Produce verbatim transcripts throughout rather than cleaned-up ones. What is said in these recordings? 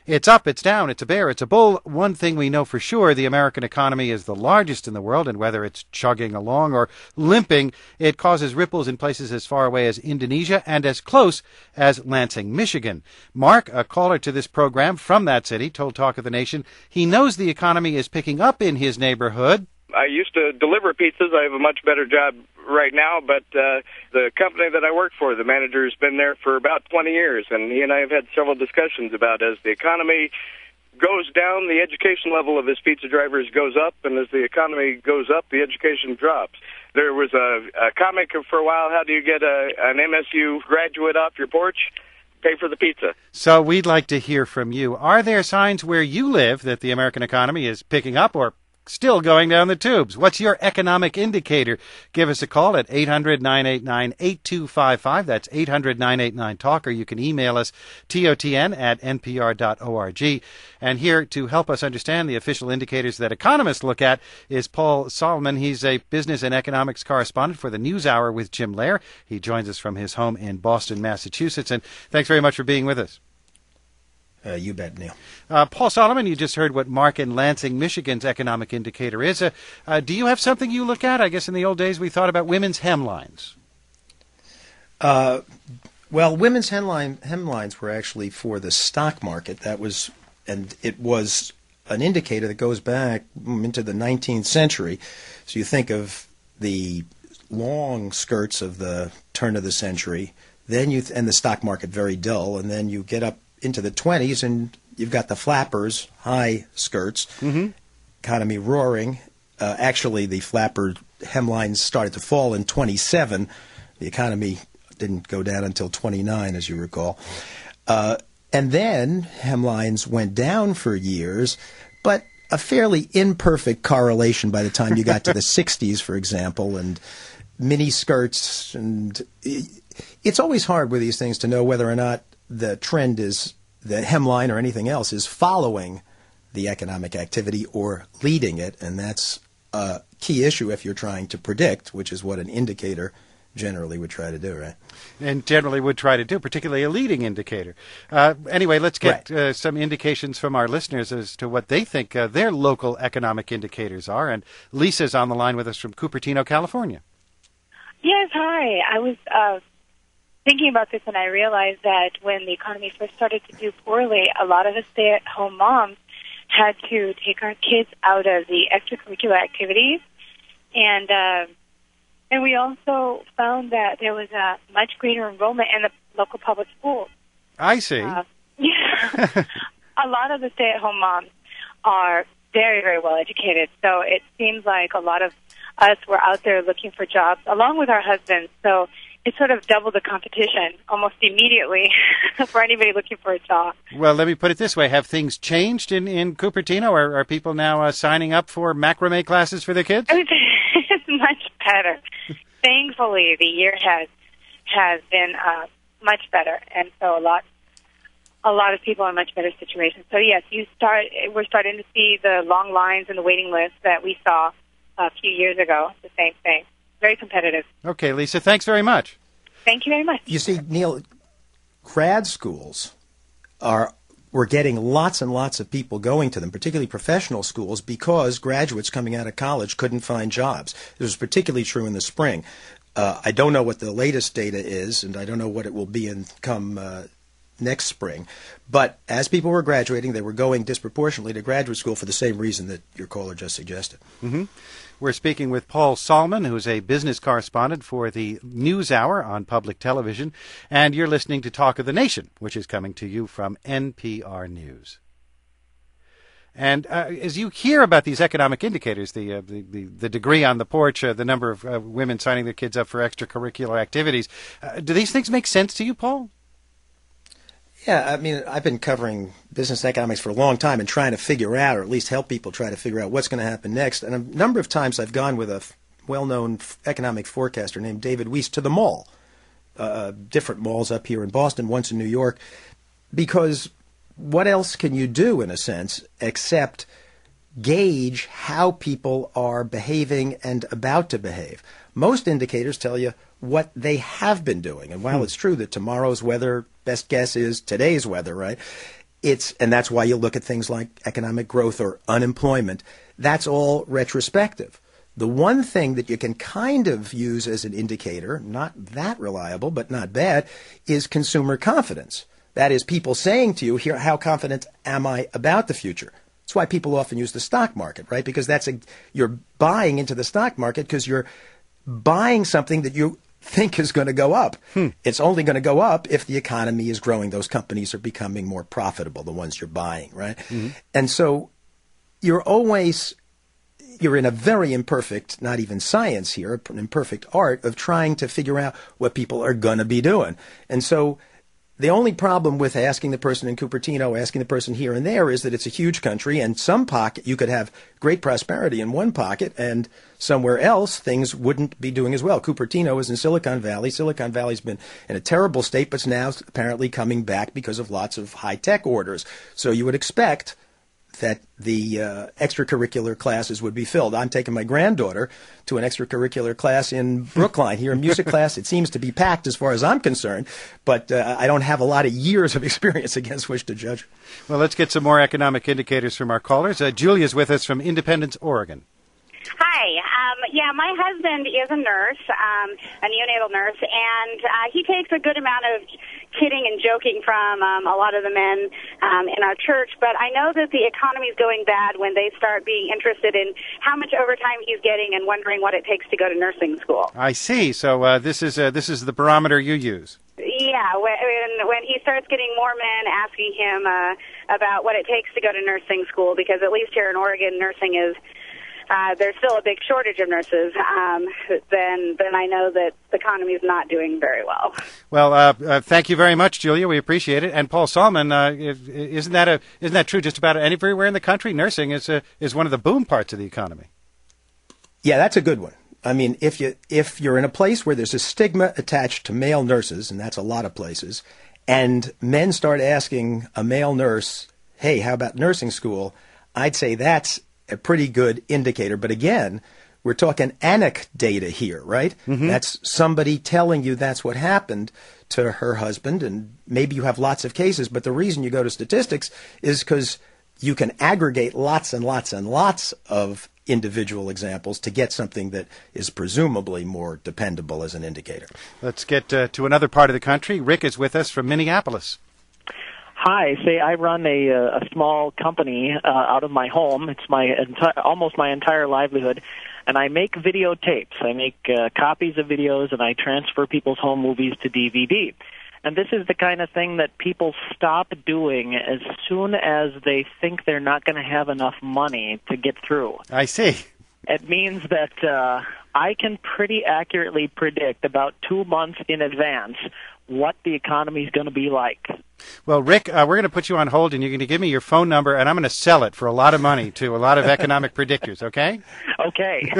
It's up, it's down, it's a bear, it's a bull. One thing we know for sure, the American economy is the largest in the world, and whether it's chugging along or limping, it causes ripples in places as far away as Indonesia and as close as Lansing, Michigan. Mark, a caller to this program from that city, told Talk of the Nation he knows the economy is picking up in his neighborhood. I used to deliver pizzas. I have a much better job right now, but uh, the company that I work for, the manager has been there for about twenty years, and he and I have had several discussions about as the economy goes down, the education level of his pizza drivers goes up, and as the economy goes up, the education drops. There was a, a comic for a while, how do you get a, an M S U graduate off your porch? Pay for the pizza. So we'd like to hear from you. Are there signs where you live that the American economy is picking up or still going down the tubes? What's your economic indicator? Give us a call at eight hundred, nine eight nine, eight two five five. That's eight hundred, nine eight nine, talk, or you can email us, T O T N at N P R dot org. And here to help us understand the official indicators that economists look at is Paul Solomon. He's a business and economics correspondent for the NewsHour with Jim Lehrer. He joins us from his home in Boston, Massachusetts. And thanks very much for being with us. Uh, you bet, Neil. Uh, Paul Solomon, you just heard what Mark in Lansing, Michigan's economic indicator is. Uh, uh, do you have something you look at? I guess in the old days we thought about women's hemlines. Uh, well, women's hemline, hemlines were actually for the stock market. That was, and it was an indicator that goes back into the nineteenth century. So you think of the long skirts of the turn of the century, then you th- and the stock market very dull, and then you get up into the twenties, and you've got the flappers, high skirts, mm-hmm. economy roaring. Uh, actually, the flapper hemlines started to fall in twenty-seven. The economy didn't go down until twenty-nine, as you recall. Uh, and then hemlines went down for years, but a fairly imperfect correlation by the time you got to the sixties, for example, and mini skirts. And it's always hard with these things to know whether or not the trend is, the hemline or anything else, is following the economic activity or leading it, and that's a key issue if you're trying to predict, which is what an indicator generally would try to do, right? And generally would try to do, particularly a leading indicator. Uh, anyway, let's get right. uh, some indications from our listeners as to what they think uh, their local economic indicators are, and Lisa's on the line with us from Cupertino, California. Yes, hi. I was uh, thinking about this, and I realized that when the economy first started to do poorly, a lot of the stay-at-home moms had to take our kids out of the extracurricular activities, and uh, and we also found that there was a much greater enrollment in the local public schools. I see. Uh, yeah, a lot of the stay-at-home moms are very, very well educated, so it seems like a lot of us were out there looking for jobs along with our husbands. So it sort of doubled the competition almost immediately for anybody looking for a job. Well, let me put it this way. Have things changed in, in Cupertino? Are, are people now uh, signing up for macrame classes for their kids? It's much better. Thankfully, the year has has been uh, much better, and so a lot a lot of people are in much better situations. So, yes, you start. we're starting to see the long lines and the waiting list that we saw a few years ago. The same thing. Very competitive. Okay, Lisa, thanks very much. Thank you very much. You see, Neil, grad schools are we're getting lots and lots of people going to them, particularly professional schools, because graduates coming out of college couldn't find jobs. This was particularly true in the spring. Uh, I don't know what the latest data is, and I don't know what it will be in come uh, next spring. But as people were graduating, they were going disproportionately to graduate school for the same reason that your caller just suggested. Mm-hmm. We're speaking with Paul Solomon, who's a business correspondent for the NewsHour on public television, and you're listening to Talk of the Nation, which is coming to you from N P R News. And uh, as you hear about these economic indicators, the uh, the, the, the degree on the porch, uh, the number of uh, women signing their kids up for extracurricular activities, uh, do these things make sense to you, Paul? Yeah, I mean, I've been covering business economics for a long time and trying to figure out, or at least help people try to figure out what's going to happen next. And a number of times I've gone with a f- well-known f- economic forecaster named David Weiss to the mall, uh, different malls up here in Boston, once in New York, because what else can you do, in a sense, except gauge how people are behaving and about to behave? Most indicators tell you what they have been doing. And while hmm. it's true that tomorrow's weather, best guess is today's weather, right? it's, and that's why you look at things like economic growth or unemployment. That's all retrospective. The one thing that you can kind of use as an indicator, not that reliable, but not bad, is consumer confidence. That is people saying to you, here, how confident am I about the future? That's why people often use the stock market, right? Because that's a, you're buying into the stock market because you're buying something that you think is going to go up. Hmm. It's only going to go up if the economy is growing. Those companies are becoming more profitable, the ones you're buying, right? Mm-hmm. And so you're always, you're in a very imperfect, not even science here, an imperfect art of trying to figure out what people are going to be doing. And so the only problem with asking the person in Cupertino, asking the person here and there, is that it's a huge country, and some pocket you could have great prosperity in one pocket, and somewhere else things wouldn't be doing as well. Cupertino is in Silicon Valley. Silicon Valley's been in a terrible state, but it's now apparently coming back because of lots of high-tech orders. So you would expect that the uh, extracurricular classes would be filled. I'm taking my granddaughter to an extracurricular class in Brookline here in music class. It seems to be packed as far as I'm concerned, but uh, I don't have a lot of years of experience against which to judge. Well, let's get some more economic indicators from our callers. Uh, Julia's with us from Independence, Oregon. Hi. Um, yeah, my husband is a nurse, um, a neonatal nurse, and uh, he takes a good amount of kidding and joking from um, a lot of the men um, in our church. But I know that the economy is going bad when they start being interested in how much overtime he's getting and wondering what it takes to go to nursing school. I see. So uh, this is uh, this is the barometer you use. Yeah, when when he starts getting more men asking him uh, about what it takes to go to nursing school, because at least here in Oregon, nursing is. Uh, there's still a big shortage of nurses, um, then then I know that the economy is not doing very well. Well, uh, uh, thank you very much, Julia. We appreciate it. And Paul Solomon, uh, isn't that a isn't that true just about everywhere in the country? Nursing is a, is one of the boom parts of the economy. Yeah, that's a good one. I mean, if you if you're in a place where there's a stigma attached to male nurses, and that's a lot of places, and men start asking a male nurse, "Hey, how about nursing school?" I'd say that's a pretty good indicator. But again, we're talking anecdata here, right? Mm-hmm. That's somebody telling you that's what happened to her husband, and maybe you have lots of cases, but the reason you go to statistics is because you can aggregate lots and lots and lots of individual examples to get something that is presumably more dependable as an indicator. Let's get uh, to another part of the country. Rick is with us from Minneapolis. Hi, say I run a, a small company uh, out of my home. It's my enti- almost my entire livelihood, and I make videotapes. I make uh, copies of videos, and I transfer people's home movies to D V D. And this is the kind of thing that people stop doing as soon as they think they're not going to have enough money to get through. I see. It means that uh, I can pretty accurately predict about two months in advance what the economy is going to be like. Well, Rick, uh, we're going to put you on hold, and you're going to give me your phone number, and I'm going to sell it for a lot of money to a lot of economic predictors, okay? Okay.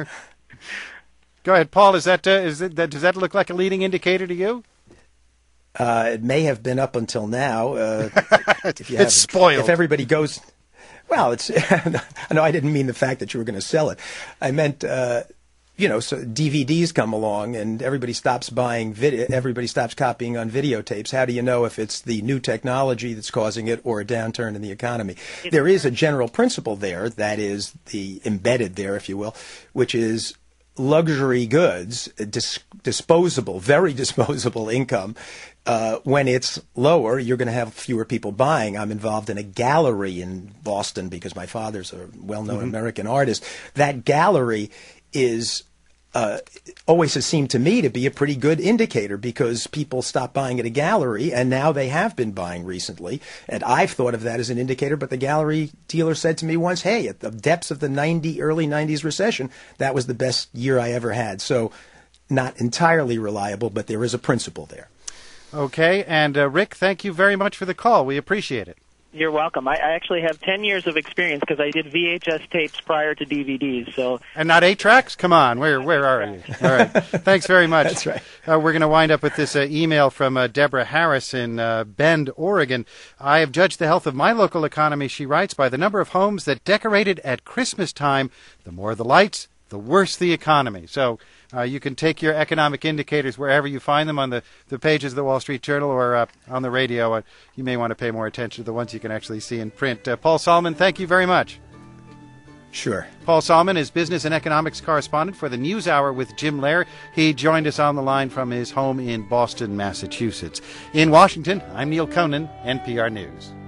Go ahead, Paul. Is that, uh, is it, that does that look like a leading indicator to you? Uh, it may have been up until now. Uh, if you it's spoiled. If everybody goes, well, it's. No, I didn't mean the fact that you were going to sell it. I meant, uh, you know, so D V Ds come along and everybody stops buying video. Everybody stops copying on videotapes. How do you know if it's the new technology that's causing it or a downturn in the economy? There is a general principle there that is the embedded there, if you will, which is luxury goods, dis- disposable, very disposable income. Uh, when it's lower, you're going to have fewer people buying. I'm involved in a gallery in Boston because my father's a well-known mm-hmm. American artist. That gallery is uh, always has seemed to me to be a pretty good indicator because people stop buying at a gallery, and now they have been buying recently. And I've thought of that as an indicator, but the gallery dealer said to me once, hey, at the depths of the ninety, early nineties recession, that was the best year I ever had. So not entirely reliable, but there is a principle there. Okay, and uh, Rick, thank you very much for the call. We appreciate it. You're welcome. I, I actually have ten years of experience because I did V H S tapes prior to D V Ds. So and not eight tracks? Come on, where where are you? All right, thanks very much. That's right. Uh, we're going to wind up with this uh, email from uh, Deborah Harris in uh, Bend, Oregon. I have judged the health of my local economy, she writes, by the number of homes that decorated at Christmas time. The more the lights, the worse the economy. So Uh, you can take your economic indicators wherever you find them on the, the pages of the Wall Street Journal or uh, on the radio. Uh, you may want to pay more attention to the ones you can actually see in print. Uh, Paul Solomon, thank you very much. Sure. Paul Solomon is business and economics correspondent for the NewsHour with Jim Lehrer. He joined us on the line from his home in Boston, Massachusetts. In Washington, I'm Neil Conan, N P R News.